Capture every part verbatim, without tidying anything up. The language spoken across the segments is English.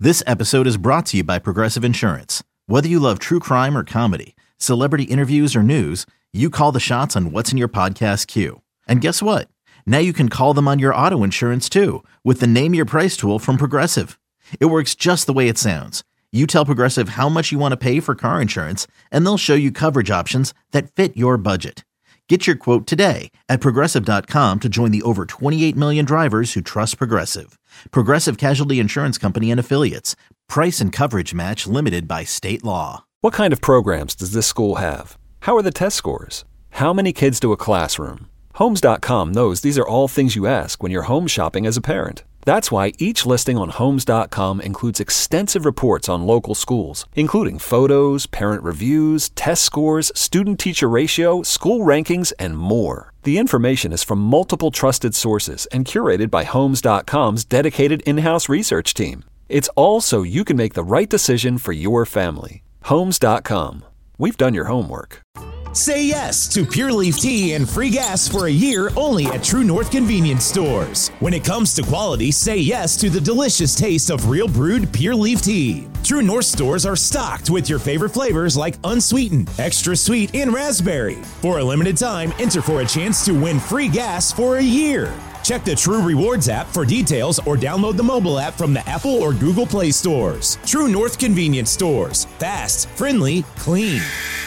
This episode is brought to you by Progressive Insurance. Whether you love true crime or comedy, celebrity interviews or news, you call the shots on what's in your podcast queue. And guess what? Now you can call them on your auto insurance too with the Name Your Price tool from Progressive. It works just the way it sounds. You tell Progressive how much you want to pay for car insurance, and they'll show you coverage options that fit your budget. Get your quote today at Progressive dot com to join the over twenty-eight million drivers who trust Progressive. Progressive Casualty Insurance Company and Affiliates. Price and coverage match limited by state law. What kind of programs does this school have? How are the test scores? How many kids to a classroom? Homes dot com knows these are all things you ask when you're home shopping as a parent. That's why each listing on Homes dot com includes extensive reports on local schools, including photos, parent reviews, test scores, student-teacher ratio, school rankings, and more. The information is from multiple trusted sources and curated by Homes dot com's dedicated in-house research team. It's all so you can make the right decision for your family. Homes dot com. We've done your homework. Say yes to Pure Leaf Tea and free gas for a year only at True North Convenience Stores. When it comes to quality, say yes to the delicious taste of real brewed Pure Leaf Tea. True North stores are stocked with your favorite flavors like unsweetened, extra sweet, and raspberry. For a limited time, enter for a chance to win free gas for a year. Check the True Rewards app for details or download the mobile app from the Apple or Google Play stores. True North Convenience Stores. Fast, friendly, clean.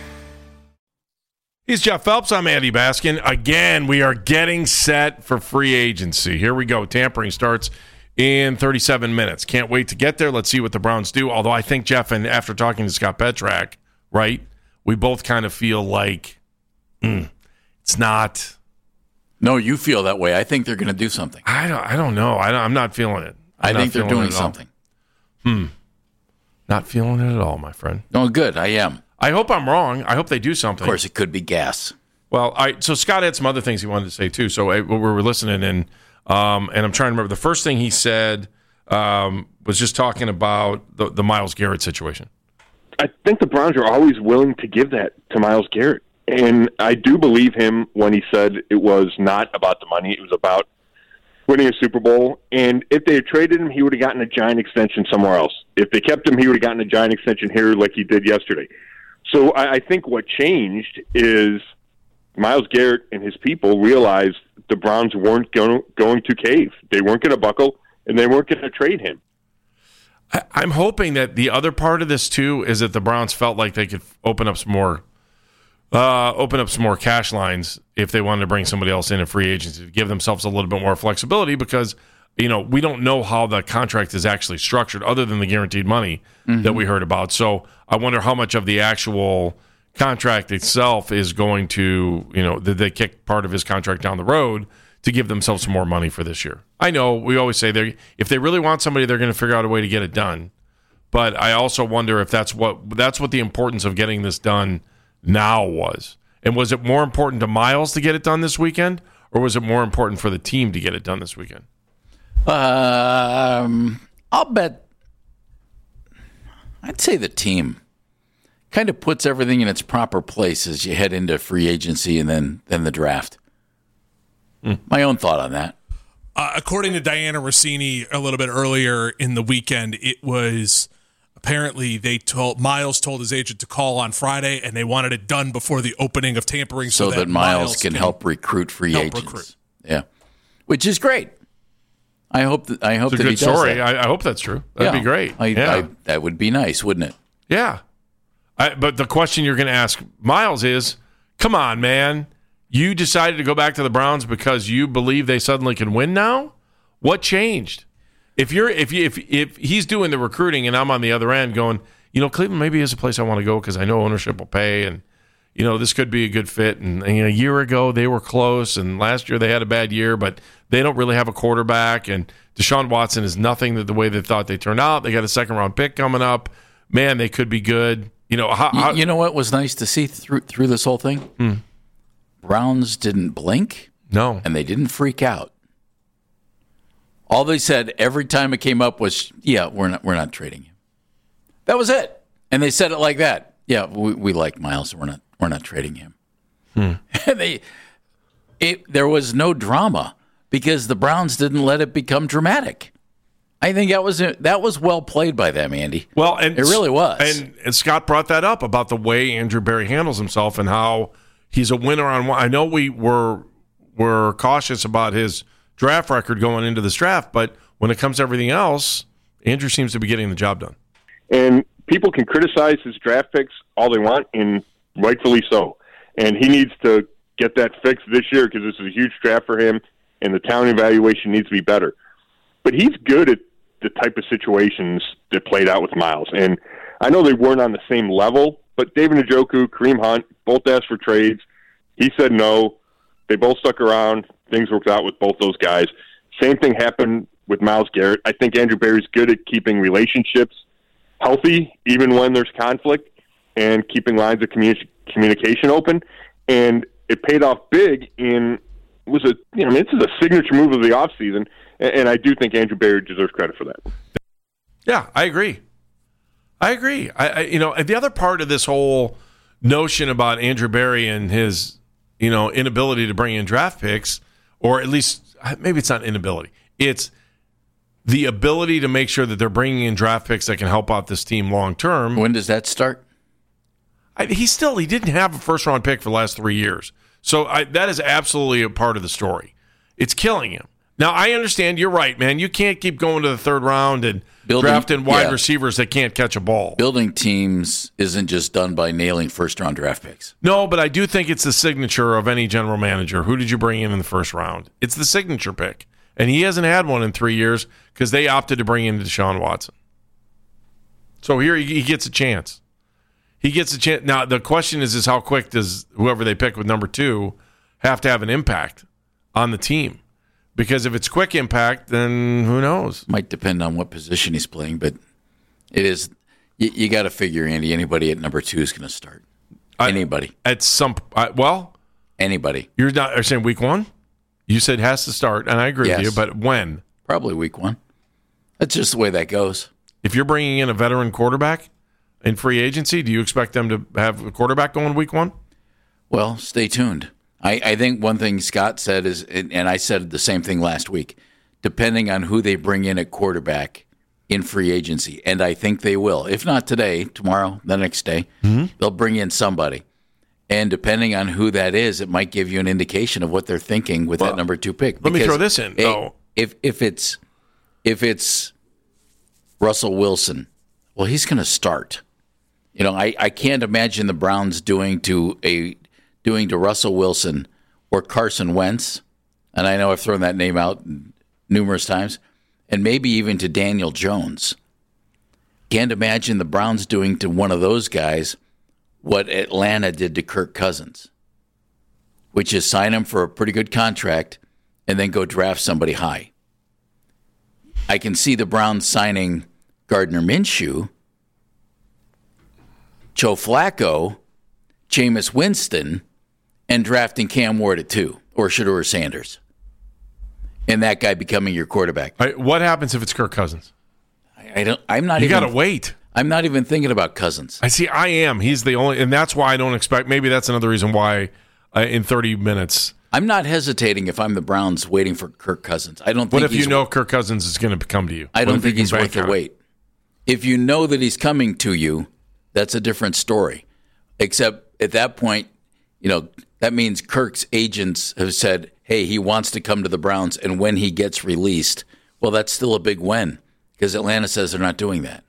He's Jeff Phelps. I'm Andy Baskin. Again, we are getting set for free agency. Here we go. Tampering starts in thirty-seven minutes. Can't wait to get there. Let's see what the Browns do. Although I think, Jeff, and after talking to Scott Petrak, right, we both kind of feel like mm, it's not. No, you feel that way. I think they're going to do something. I don't. I don't know. I don't, I'm not feeling it. I'm I think they're doing something. Hmm. Not feeling it at all, my friend. Oh, good. I am. I hope I'm wrong. I hope they do something. Of course, it could be gas. Well, I so Scott had some other things he wanted to say too. So I, we were listening, and um, and I'm trying to remember. The first thing he said um, was just talking about the, the Myles Garrett situation. I think the Browns are always willing to give that to Myles Garrett, and I do believe him when he said it was not about the money; it was about winning a Super Bowl. And if they had traded him, he would have gotten a giant extension somewhere else. If they kept him, he would have gotten a giant extension here, like he did yesterday. So I, I think what changed is Myles Garrett and his people realized the Browns weren't going, going to cave. They weren't going to buckle, and they weren't going to trade him. I, I'm hoping that the other part of this, too, is that the Browns felt like they could open up some more uh, open up some more cash lines if they wanted to bring somebody else in a free agency to give themselves a little bit more flexibility because, you know, we don't know how the contract is actually structured other than the guaranteed money mm-hmm. that we heard about. So I wonder how much of the actual contract itself is going to, you know, did they kick part of his contract down the road to give themselves some more money for this year? I know we always say they if they really want somebody, they're going to figure out a way to get it done. But I also wonder if that's what that's what the importance of getting this done now was. And was it more important to Myles to get it done this weekend, or was it more important for the team to get it done this weekend? Um, I'll bet. I'd say the team kind of puts everything in its proper place as you head into free agency and then then the draft. Mm. My own thought on that. Uh, according to Diana Rossini, a little bit earlier in the weekend, it was apparently they told Myles told his agent to call on Friday, and they wanted it done before the opening of tampering, so, so that, that Myles, Myles can, can help recruit free help agents. Recruit. Yeah, which is great. I hope that I hope it's a that good he does story. that. I, I hope that's true. That'd yeah. be great. I, yeah. I, that would be nice, wouldn't it? Yeah. I, but the question you're going to ask Myles is, come on, man. You decided to go back to the Browns because you believe they suddenly can win now? What changed? If you're if you, if if he's doing the recruiting and I'm on the other end going, you know, Cleveland maybe is a place I want to go because I know ownership will pay and, you know, this could be a good fit. And, and a year ago they were close and last year they had a bad year, but they don't really have a quarterback. And Deshaun Watson is nothing that the way they thought they turned out. They got a second round pick coming up. Man, they could be good. You know, how, how, you know what was nice to see through through this whole thing? Hmm. Browns didn't blink. No. And they didn't freak out. All they said every time it came up was, yeah, we're not we're not trading you. That was it. And they said it like that. Yeah, we, we like Myles. We're not we're not trading him. Hmm. And they it there was no drama because the Browns didn't let it become dramatic. I think that was that was well played by them, Andy. Well, and it really was. And, and Scott brought that up about the way Andrew Berry handles himself and how he's a winner on one. I know we were were cautious about his draft record going into this draft, but when it comes to everything else, Andrew seems to be getting the job done. And people can criticize his draft picks all they want, and rightfully so. And he needs to get that fixed this year because this is a huge draft for him, and the talent evaluation needs to be better. But he's good at the type of situations that played out with Miles. And I know they weren't on the same level, but David Njoku, Kareem Hunt, both asked for trades. He said no. They both stuck around. Things worked out with both those guys. Same thing happened with Myles Garrett. I think Andrew Berry's good at keeping relationships healthy, even when there's conflict, and keeping lines of communi- communication open. And it paid off big in was a you know, I mean, this is a signature move of the offseason, and I do think Andrew Berry deserves credit for that. Yeah, I agree. I agree. I, I you know, and the other part of this whole notion about Andrew Berry and his, you know, inability to bring in draft picks, or at least maybe it's not inability, it's the ability to make sure that they're bringing in draft picks that can help out this team long term. When does that start? I, he still he didn't have a first round pick for the last three years, so I, that is absolutely a part of the story. It's killing him. Now I understand. You're right, man. You can't keep going to the third round and Building, drafting wide yeah. receivers that can't catch a ball. Building teams isn't just done by nailing first round draft picks. No, but I do think it's the signature of any general manager. Who did you bring in in the first round? It's the signature pick, and he hasn't had one in three years because they opted to bring in Deshaun Watson. So here he gets a chance. He gets a chance. Now, the question is, is how quick does whoever they pick with number two have to have an impact on the team? Because if it's quick impact, then who knows? Might depend on what position he's playing, but it is, you, you got to figure, Andy, anybody at number two is going to start. I, anybody. At some, I, well. Anybody. You're not you're saying week one? You said has to start, and I agree yes. with you, but when? Probably week one. That's just the way that goes. If you're bringing in a veteran quarterback in free agency, do you expect them to have a quarterback going week one? Well, stay tuned. I, I think one thing Scott said is, and I said the same thing last week, depending on who they bring in at quarterback in free agency, and I think they will. If not today, tomorrow, the next day, mm-hmm. they'll bring in somebody. And depending on who that is, it might give you an indication of what they're thinking with well, that number two pick. Let me throw this in. Oh. If if it's if it's Russell Wilson, well, he's going to start. You know, I, I can't imagine the Browns doing to a doing to Russell Wilson or Carson Wentz, and I know I've thrown that name out numerous times, and maybe even to Daniel Jones. Can't imagine the Browns doing to one of those guys what Atlanta did to Kirk Cousins, which is sign him for a pretty good contract and then go draft somebody high. I can see the Browns signing Gardner Minshew, Joe Flacco, Jameis Winston, and drafting Cam Ward at two, or Shedeur Sanders, and that guy becoming your quarterback. All right, what happens if it's Kirk Cousins? I, I don't. I'm not. You even, got to wait. I'm not even thinking about Cousins. I see. I am. He's the only, and that's why I don't expect. Maybe that's another reason why uh, in thirty minutes. I'm not hesitating if I'm the Browns waiting for Kirk Cousins. I don't. Think What if he's, you know Kirk Cousins is going to come to you? I don't think he's worth the wait. If you know that he's coming to you, that's a different story. Except at that point, you know, that means Kirk's agents have said, hey, he wants to come to the Browns, and when he gets released, well, that's still a big win because Atlanta says they're not doing that.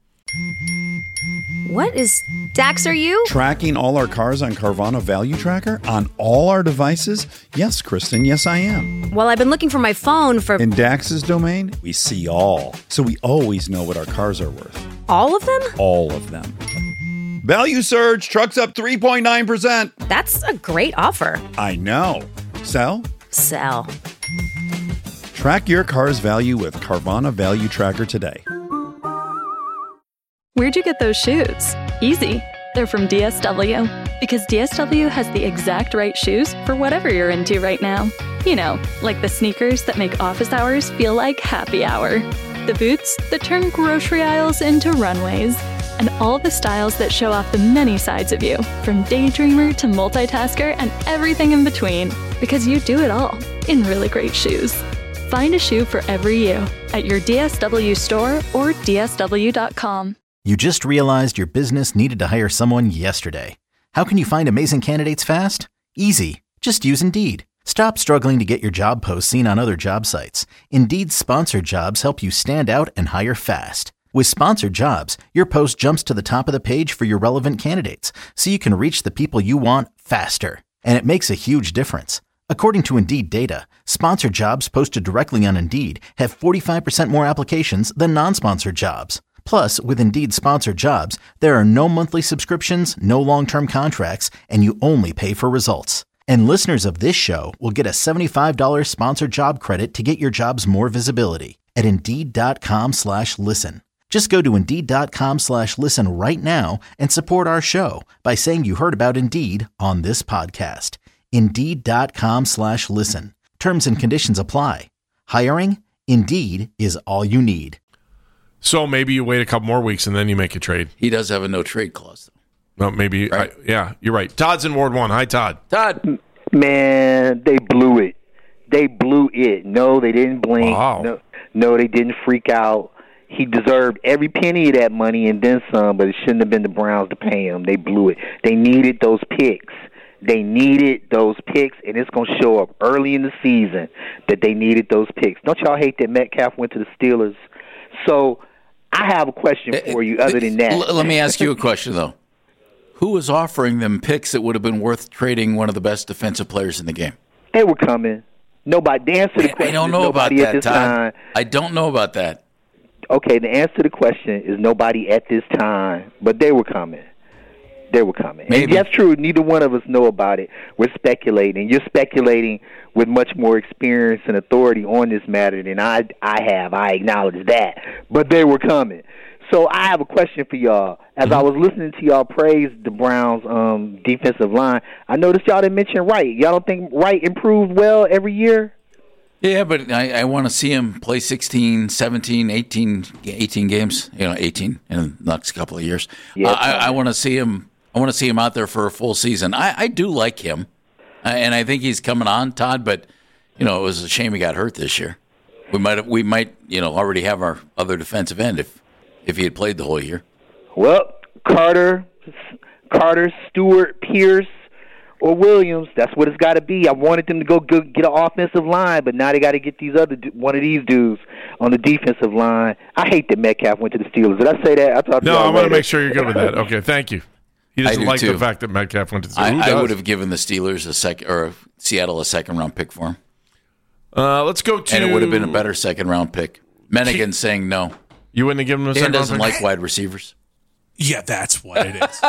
What is... Dax, are you? Tracking all our cars on Carvana Value Tracker on all our devices? Yes, Kristen, yes, I am. Well, I've been looking for my phone for... In Dax's domain, we see all. So we always know what our cars are worth. All of them? All of them. Value surge, trucks up three point nine percent. That's a great offer. I know. Sell? Sell. Track your car's value with Carvana Value Tracker today. Where'd you get those shoes? Easy. They're from D S W. Because D S W has the exact right shoes for whatever you're into right now. You know, like the sneakers that make office hours feel like happy hour. The boots that turn grocery aisles into runways. And all the styles that show off the many sides of you, from daydreamer to multitasker and everything in between, because you do it all in really great shoes. Find a shoe for every you at your D S W store or D S W dot com. You just realized your business needed to hire someone yesterday. How can you find amazing candidates fast? Easy. Just use Indeed. Stop struggling to get your job posts seen on other job sites. Indeed's sponsored jobs help you stand out and hire fast. With sponsored jobs, your post jumps to the top of the page for your relevant candidates, so you can reach the people you want faster. And it makes a huge difference. According to Indeed data, sponsored jobs posted directly on Indeed have forty-five percent more applications than non-sponsored jobs. Plus, with Indeed sponsored jobs, there are no monthly subscriptions, no long-term contracts, and you only pay for results. And listeners of this show will get a seventy-five dollars sponsored job credit to get your jobs more visibility at Indeed.com slash listen. Just go to Indeed.com slash listen right now and support our show by saying you heard about Indeed on this podcast. Indeed.com slash listen. Terms and conditions apply. Hiring? Indeed is all you need. So maybe you wait a couple more weeks and then you make a trade. He does have a no trade clause, though. Well, maybe. Right. I, yeah, you're right. Todd's in Ward one. Hi, Todd. Todd. Man, they blew it. They blew it. No, they didn't blink. Wow. No, no, they didn't freak out. He deserved every penny of that money and then some, but it shouldn't have been the Browns to pay him. They blew it. They needed those picks. They needed those picks, and it's going to show up early in the season that they needed those picks. Don't y'all hate that Metcalf went to the Steelers? So I have a question for you other than that. L- let me ask you a question, though. Who was offering them picks that would have been worth trading one of the best defensive players in the game? They were coming. Nobody. The answer to the question I don't is know about nobody at that, this Todd. time. I don't know about that. Okay, the answer to the question is nobody at this time, but they were coming. They were coming. Maybe. And that's true. Neither one of us know about it. We're speculating. You're speculating with much more experience and authority on this matter than I I have. I acknowledge that. But they were coming. So I have a question for y'all. As Mm-hmm. I was listening to y'all praise the Browns' um, defensive line, I noticed y'all didn't mention Wright. Y'all don't think Wright improved well every year? Yeah, but I, I want to see him play sixteen, seventeen, eighteen, eighteen games, you know, eighteen in the next couple of years. Yeah, uh, I, I want to see him I want to see him out there for a full season. I, I do like him, uh, and I think he's coming on, Todd, but, you know, it was a shame he got hurt this year. We might, we might, you know, already have our other defensive end if, if he had played the whole year. Well, Carter, Carter, Stewart, Pierce, or Williams. That's what it's got to be. I wanted them to go get an offensive line, but now they got to get these other one of these dudes on the defensive line. I hate that Metcalf went to the Steelers. Did I say that? I thought. No, I want to make sure you're good with that. Okay, thank you. He I doesn't do like too. the fact that Metcalf went to the I, Who I does? would have given the Steelers a second or Seattle a second round pick for him, Uh, let's go to. and it would have been a better second round pick. Mennigan saying no. You wouldn't have given him a Dan second round doesn't pick? like wide receivers. Yeah, that's what it is.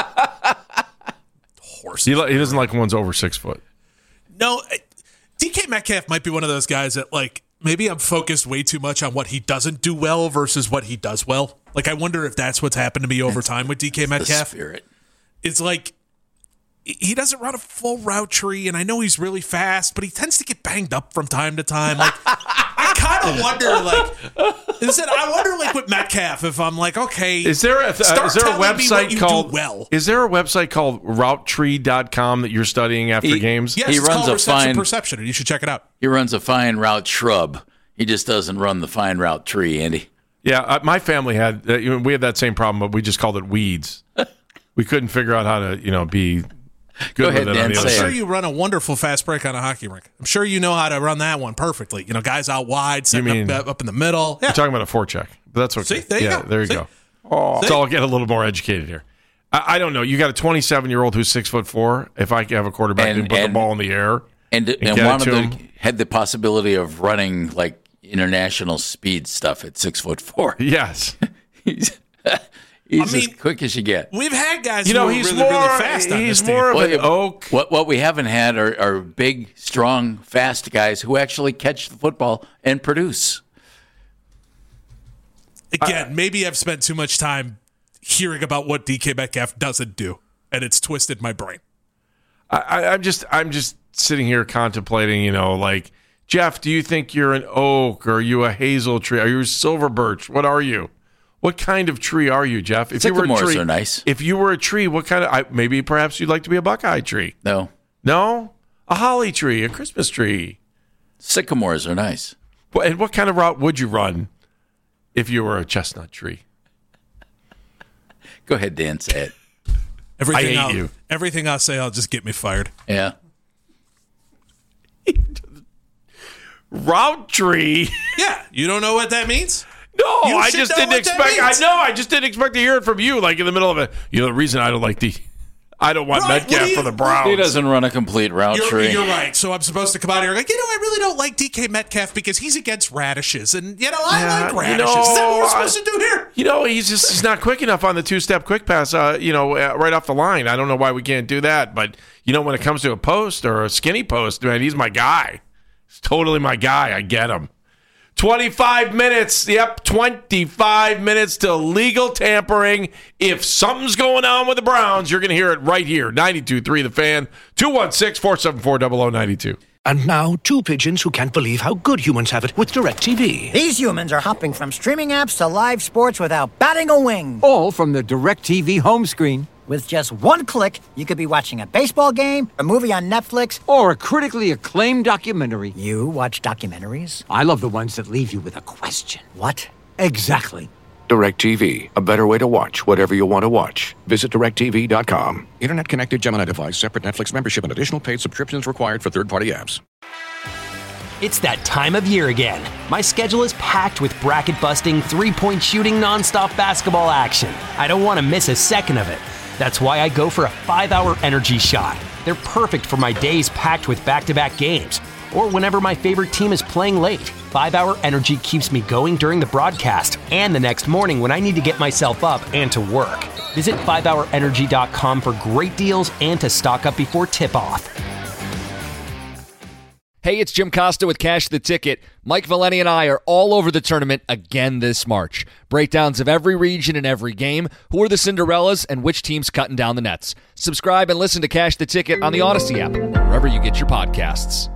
Horses. He, li- he doesn't like ones over six foot. No, I- D K Metcalf might be one of those guys that, like, maybe I'm focused way too much on what he doesn't do well versus what he does well. Like, I wonder if that's what's happened to me over time with D K The Metcalf. spirit. It's like he doesn't run a full route tree, and I know he's really fast, but he tends to get banged up from time to time. Like, I kind of wonder, like, is it? I wonder, like, with Metcalf, if I'm like, okay, Is there a, uh, start is there a telling me what website you called do well? Is there a website called route tree dot com that you're studying after He- games? Yes, He it's runs called a reception fine- perception, and you should check it out. He runs a fine route shrub. He just doesn't run the fine route tree, Andy. Yeah, uh, my family had uh, you know, we had that same problem, but we just called it weeds. We couldn't figure out how to you know be good Go ahead, with it Dan, on the other say I'm sure side. you run a wonderful fast break on a hockey rink. I'm sure you know how to run that one perfectly. You know, guys out wide, setting mean- up, up in the middle. Yeah. You're talking about a forecheck, but that's okay. See, there you yeah, go. there you See? go. So I'll get a little more educated here. I, I don't know. You got a twenty-seven year old who's six foot four. If I have a quarterback And- and put the and- ball in the air, And, and, get one it of to them him. had the possibility of running like international speed stuff at six foot four. yes, He's, he's I as mean- quick as you get. We've had guys you know who are he's really, more really fast on he's this team. more of Well, an yeah, oak. What what we haven't had are, are big, strong, fast guys who actually catch the football and produce. Again, maybe I've spent too much time hearing about what D K Metcalf doesn't do, and it's twisted my brain. I, I, I'm just I'm just sitting here contemplating. You know, like Jeff, do you think you're an oak or are you a hazel tree? Are you a silver birch? What are you? What kind of tree are you, Jeff? If you were a Sycamores tree, are nice. If you were a tree, what kind of? I, maybe perhaps you'd like to be a Buckeye tree. No, No, a holly tree, a Christmas tree. sycamores are nice. And what kind of route would you run if you were a chestnut tree? Go ahead, Dan. Say it. Everything I hate I'll, you. Everything I'll say, I'll just get me fired. Yeah. Route tree. Yeah, you don't know what that means? No, You I should just know didn't what that expect. I means. know. I just didn't expect to hear it from you, like in the middle of it. You know, the reason I don't like the, I don't want Right, what Metcalf do you- for the Browns. He doesn't run a complete route You're, tree. you're right. So I'm supposed to come out here like, you know, I really don't like D K Metcalf because he's against radishes. And, you know, I Yeah, like you radishes. know, Is that what we're I- supposed to do here? You know, he's just he's not quick enough on the two-step quick pass, uh, you know, uh, right off the line. I don't know why we can't do that. But, you know, when it comes to a post or a skinny post, man, he's my guy. He's totally my guy. I get him. twenty-five minutes. Yep, twenty-five minutes to legal tampering. If something's going on with the Browns, you're going to hear it right here. ninety-two point three The Fan, two one six, four seven four, zero zero nine two. And now, two pigeons who can't believe how good humans have it with DirecTV. These humans are hopping from streaming apps to live sports without batting a wing. All from the DirecTV home screen. With just one click, you could be watching a baseball game, a movie on Netflix, or a critically acclaimed documentary. You watch documentaries? I love the ones that leave you with a question. What? Exactly. DirecTV, a better way to watch whatever you want to watch. Visit direct T V dot com. Internet connected Gemini device, separate Netflix membership, and additional paid subscriptions required for third-party apps. It's that time of year again. My schedule is packed with bracket-busting, three-point shooting, nonstop basketball action. I don't want to miss a second of it. That's why I go for a five-hour energy shot. They're perfect for my days packed with back-to-back games, or whenever my favorite team is playing late. five-hour energy keeps me going during the broadcast and the next morning when I need to get myself up and to work. Visit five hour energy dot com for great deals and to stock up before tip-off. Hey, it's Jim Costa with Cash the Ticket. Mike Valeni and I are all over the tournament again this March. Breakdowns of every region and every game, who are the Cinderellas, and which team's cutting down the nets. Subscribe and listen to Cash the Ticket on the Odyssey app, wherever you get your podcasts.